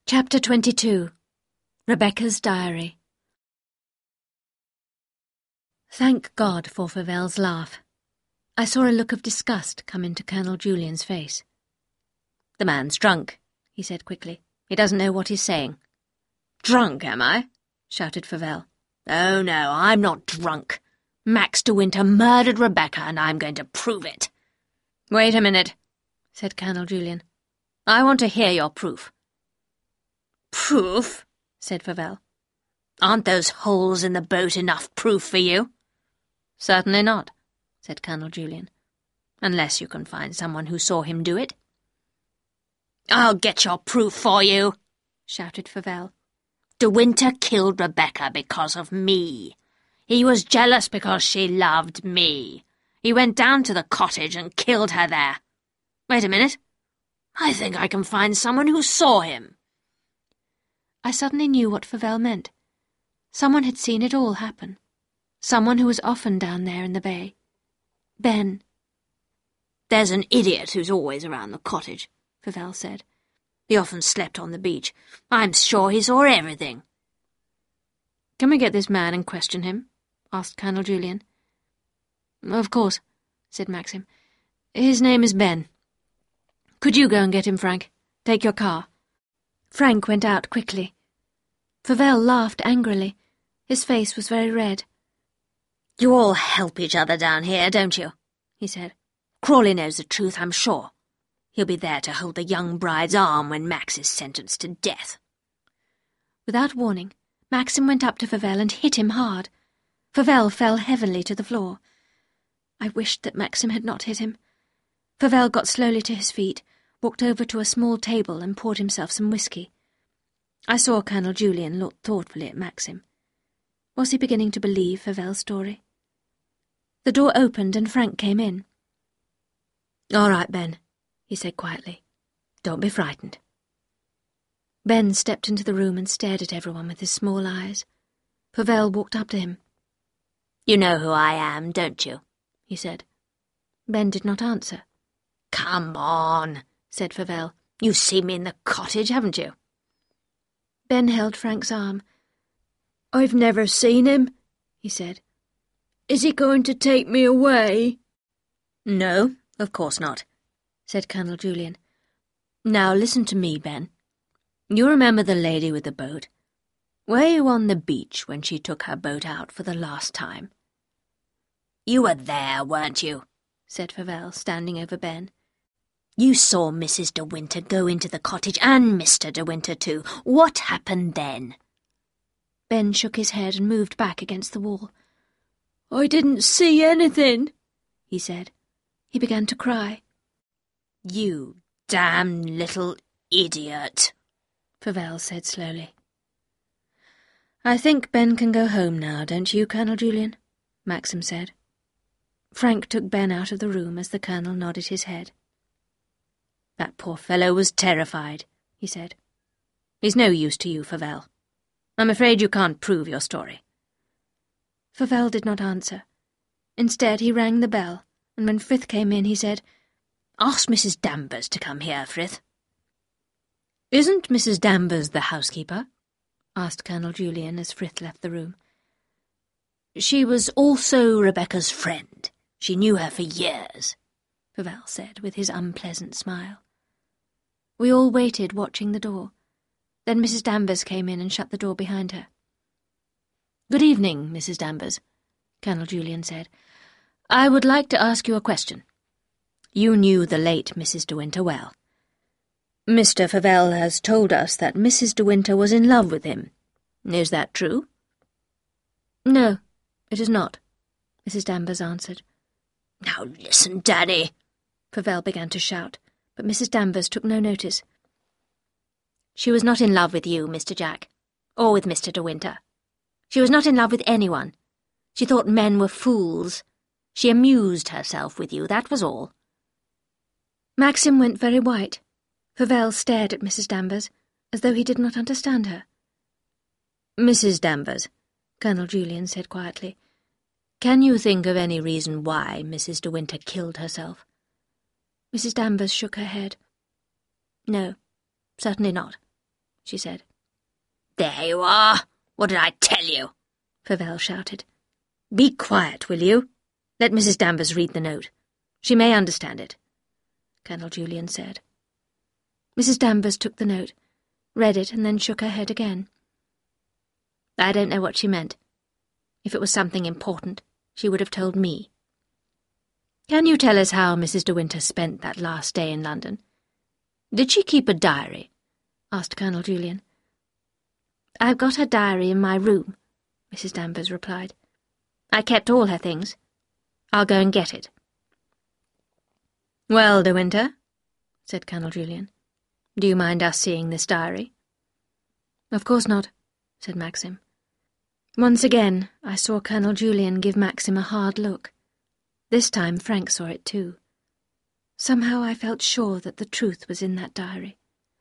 Chapter 22. Rebecca's Diary. Thank God for Favel's laugh. I saw a look of disgust come into Colonel Julian's face. "The man's drunk," he said quickly. "He doesn't know what he's saying." "Drunk, am I?" shouted Favel. "Oh, no, I'm not drunk. Max de Winter murdered Rebecca, and I'm going to prove it." "Wait a minute," said Colonel Julian. "I want to hear your proof." "Proof?" said Favel. "Aren't those holes in the boat enough proof for you?" "Certainly not," said Colonel Julian, "unless you can find someone who saw him do it." "I'll get your proof for you," shouted Favel. "De Winter killed Rebecca because of me. He was jealous because she loved me. He went down to the cottage and killed her there. Wait a minute. I think I can find someone who saw him." I suddenly knew what Favel meant. Someone had seen it all happen. Someone who was often down there in the bay. Ben. "There's an idiot who's always around the cottage," Favel said. "He often slept on the beach. I'm sure he saw everything." "Can we get this man and question him?" asked Colonel Julian. "Of course," said Maxim. "His name is Ben. Could you go and get him, Frank? Take your car." Frank went out quickly. Favel laughed angrily. His face was very red. "You all help each other down here, don't you?" he said. "Crawley knows the truth, I'm sure. He'll be there to hold the young bride's arm when Max is sentenced to death." Without warning, Maxim went up to Favel and hit him hard. Favel fell heavily to the floor. I wished that Maxim had not hit him. Favel got slowly to his feet, walked over to a small table and poured himself some whisky. I saw Colonel Julian look thoughtfully at Maxim. Was he beginning to believe Favel's story? The door opened and Frank came in. "All right, Ben," he said quietly. "Don't be frightened." Ben stepped into the room and stared at everyone with his small eyes. Favel walked up to him. "You know who I am, don't you?" he said. Ben did not answer. "Come on," said Favel. "You've seen me in the cottage, haven't you?" Ben held Frank's arm. "I've never seen him," he said. "Is he going to take me away?" "No, of course not," said Colonel Julian. "Now listen to me, Ben. You remember the lady with the boat? Were you on the beach when she took her boat out for the last time?" "You were there, weren't you?" said Favel, standing over Ben. "You saw Mrs. de Winter go into the cottage, and Mr. de Winter too. What happened then?" Ben shook his head and moved back against the wall. "I didn't see anything," he said. He began to cry. "You damn little idiot," Favel said slowly. "I think Ben can go home now, don't you, Colonel Julian?" Maxim said. Frank took Ben out of the room as the Colonel nodded his head. "That poor fellow was terrified," he said. "He's no use to you, Favel. I'm afraid you can't prove your story." Favel did not answer. Instead, he rang the bell, and when Frith came in, he said, "Ask Mrs. Danvers to come here, Frith." "Isn't Mrs. Danvers the housekeeper?" asked Colonel Julian as Frith left the room. "She was also Rebecca's friend. She knew her for years," Favel said with his unpleasant smile. We all waited, watching the door. Then Mrs. Danvers came in and shut the door behind her. "Good evening, Mrs. Danvers," Colonel Julian said. "I would like to ask you a question. You knew the late Mrs. de Winter well. Mr. Favel has told us that Mrs. de Winter was in love with him. Is that true?" "No, it is not," Mrs. Danvers answered. "Now listen, Danny," Favel began to shout, but Mrs. Danvers took no notice. "She was not in love with you, Mr. Jack, or with Mr. de Winter. She was not in love with anyone. She thought men were fools. She amused herself with you, that was all." Maxim went very white. Favel stared at Mrs. Danvers, as though he did not understand her. "Mrs. Danvers," Colonel Julian said quietly, "can you think of any reason why Mrs. de Winter killed herself?" Mrs. Danvers shook her head. "No, certainly not. she said. "There you are! What did I tell you?" Favell shouted. "Be quiet, will you? Let Mrs. Danvers read the note. She may understand it," Colonel Julian said. Mrs. Danvers took the note, read it, and then shook her head again. "I don't know what she meant. If it was something important, she would have told me." "Can you tell us how Mrs. De Winter spent that last day in London? Did she keep a diary?" asked Colonel Julian. "I've got her diary in my room," Mrs. Danvers replied. "I kept all her things. I'll go and get it." "Well, De Winter," said Colonel Julian, "do you mind us seeing this diary?" "Of course not," said Maxim. Once again I saw Colonel Julian give Maxim a hard look. This time Frank saw it too. Somehow I felt sure that the truth was in that diary.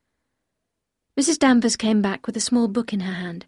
Mrs. Danvers came back with a small book in her hand.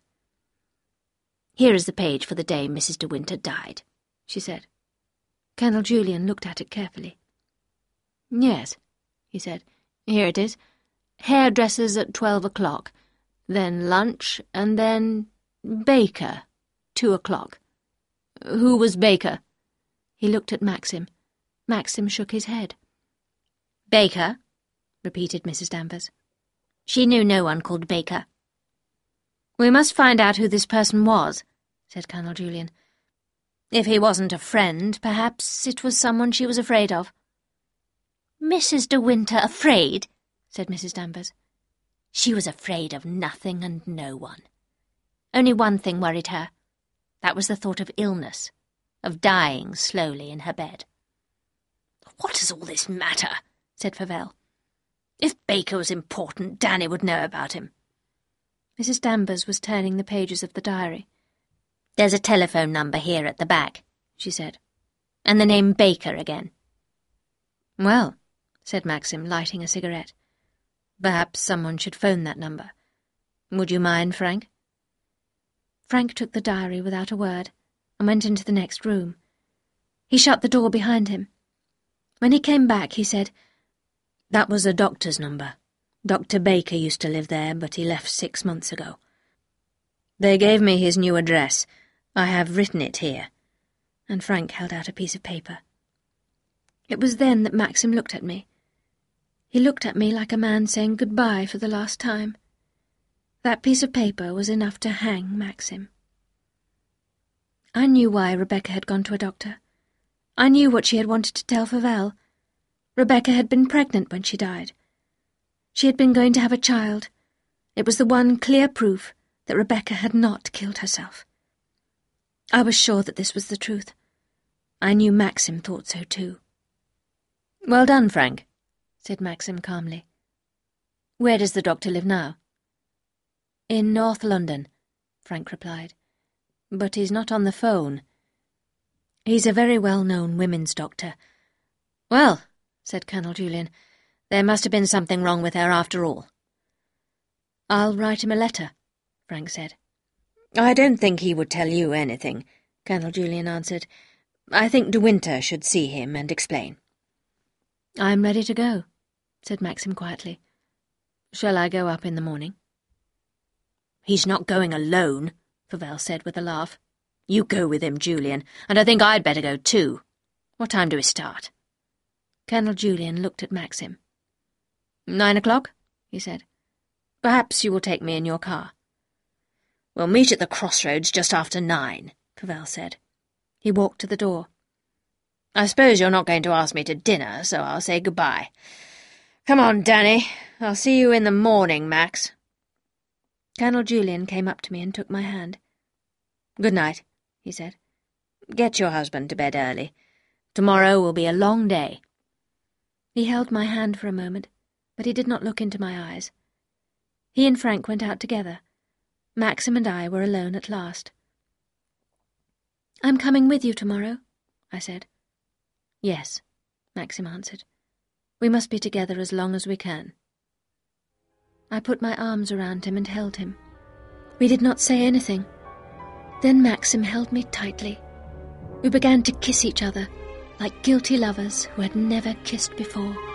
"Here is the page for the day Mrs. De Winter died," she said. Colonel Julian looked at it carefully. "Yes," he said, "here it is. Hairdressers at 12 o'clock, then lunch, and then Baker, 2 o'clock. Who was Baker?" He looked at Maxim. Maxim shook his head. "Baker," repeated Mrs. Danvers. "She knew no one called Baker." "We must find out who this person was," said Colonel Julian. "If he wasn't a friend, perhaps it was someone she was afraid of." "Mrs. De Winter afraid?" said Mrs. Danvers. "She was afraid of nothing and no one. Only one thing worried her. That was the thought of illness, of dying slowly in her bed." "What does all this matter?" said Favell. "If Baker was important, Danny would know about him." Mrs. Danvers was turning the pages of the diary. "There's a telephone number here at the back," she said, "and the name Baker again." "Well," said Maxim, lighting a cigarette, "perhaps someone should phone that number. Would you mind, Frank?" Frank took the diary without a word and went into the next room. He shut the door behind him. When he came back, he said, "That was a doctor's number. Dr. Baker used to live there, but he left 6 months ago. They gave me his new address. I have written it here." And Frank held out a piece of paper. It was then that Maxim looked at me. He looked at me like a man saying goodbye for the last time. That piece of paper was enough to hang Maxim. I knew why Rebecca had gone to a doctor. I knew what she had wanted to tell Favell. Rebecca had been pregnant when she died. She had been going to have a child. It was the one clear proof that Rebecca had not killed herself. I was sure that this was the truth. I knew Maxim thought so too. "Well done, Frank," said Maxim calmly. "Where does the doctor live now?" "In North London," Frank replied. "But he's not on the phone. He's a very well-known women's doctor." "Well," said Colonel Julian, "there must have been something wrong with her after all." "I'll write him a letter," Frank said. "I don't think he would tell you anything," Colonel Julian answered. "I think De Winter should see him and explain." "I'm ready to go," said Maxim quietly. "Shall I go up in the morning?" "He's not going alone," Favell said with a laugh. "You go with him, Julian, and I think I'd better go too. What time do we start?" Colonel Julian looked at Maxim. 9 o'clock, he said. "Perhaps you will take me in your car." "We'll meet at the crossroads just after 9, Favell said. He walked to the door. "I suppose you're not going to ask me to dinner, so I'll say goodbye. Come on, Danny. I'll see you in the morning, Max." Colonel Julian came up to me and took my hand. "Good night," he said. "Get your husband to bed early. Tomorrow will be a long day." He held my hand for a moment, but he did not look into my eyes. He and Frank went out together. Maxim and I were alone at last. "I'm coming with you tomorrow," I said. "Yes," Maxim answered. "We must be together as long as we can." I put my arms around him and held him. We did not say anything. Then Maxim held me tightly. We began to kiss each other, like guilty lovers who had never kissed before.